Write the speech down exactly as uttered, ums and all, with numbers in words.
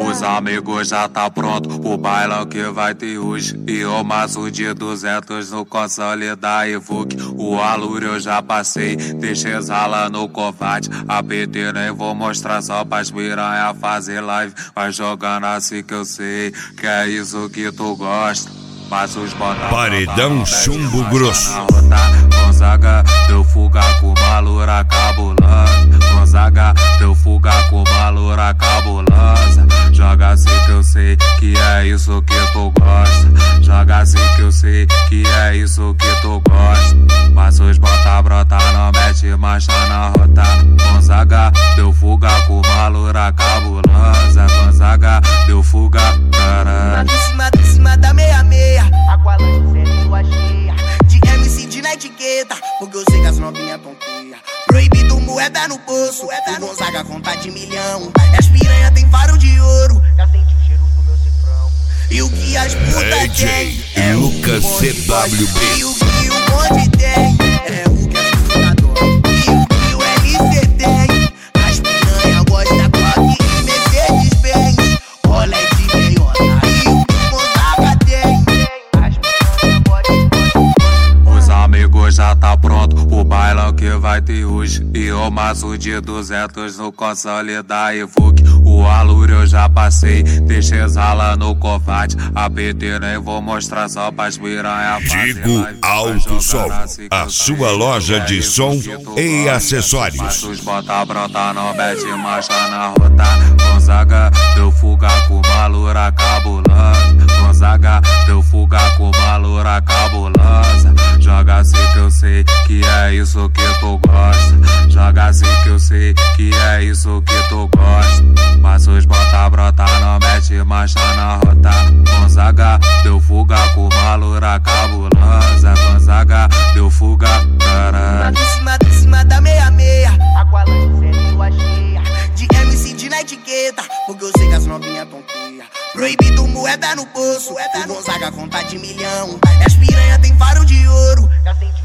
Os amigos já tá pronto, o bailão que vai ter hoje. E o maço de duzentos no console da Evoque. O alúrio eu já passei, deixei exala no covarde. A P T nem vou mostrar só pras piranha fazer live. Vai jogando assim que eu sei, que é isso que tu gosta. Mas os bota Paredão chumbo grosso. Gonzaga deu fuga com uma loura cabulosa. Gonzaga deu fuga com uma loura cabulosa. Joga assim que eu sei que é isso que tu gosta. Joga assim que eu sei que é isso que tu gosta. Mas os bota brota não mete marcha na rota. Gonzaga deu fuga com uma loura cabulosa. Gonzaga deu fuga, caralho. Em cima, em cima da meia-meia, Aqualante sempre lua cheia. De M C de na etiqueta, porque eu sei que as novinhas tonteia. Proibido moeda no bolso, o Gonzaga conta de milhão. E as piranha tem faro de ouro, já senti o cheiro do meu cifrão. E o que as putas tem é Lucas C W B. E o que o bonde tem é o que as putas adoram. E o que o L C tem, as piranha gosta toque e Mercedes Benz. Olé de meiota. E o que o Gonzaga tem, as piranha gosta. Os amigos já tá pronto, o bailão que vai ter hoje. E o maço de duzentos no console da Evoque. O alúrio eu já passei, deixei exala no covarde. A P T nem vou mostrar só pras piranha fazer Digo live. Alto Som, a sua loja de som e acessórios. Os bota brota não mete marcha na rota. Gonzaga deu fuga com uma loura cabulosa. Gonzaga deu fuga com uma loura cabulosa. Joga assim que eu sei que é isso que tu gosta. Joga assim que eu sei que é isso que tu gosta. Mas os bota brota não mete marcha na rota. Gonzaga deu fuga com uma loura cabulosa. Gonzaga deu fuga, caralho. Em cima, em cima da meia-meia, Aqualante sempre lua cheia. De M C de na etiqueta, porque eu sei que as novinhas tonteia. Proibido moeda no bolso, o Gonzaga conta de milhão. E as piranha tem faro de ouro, já senti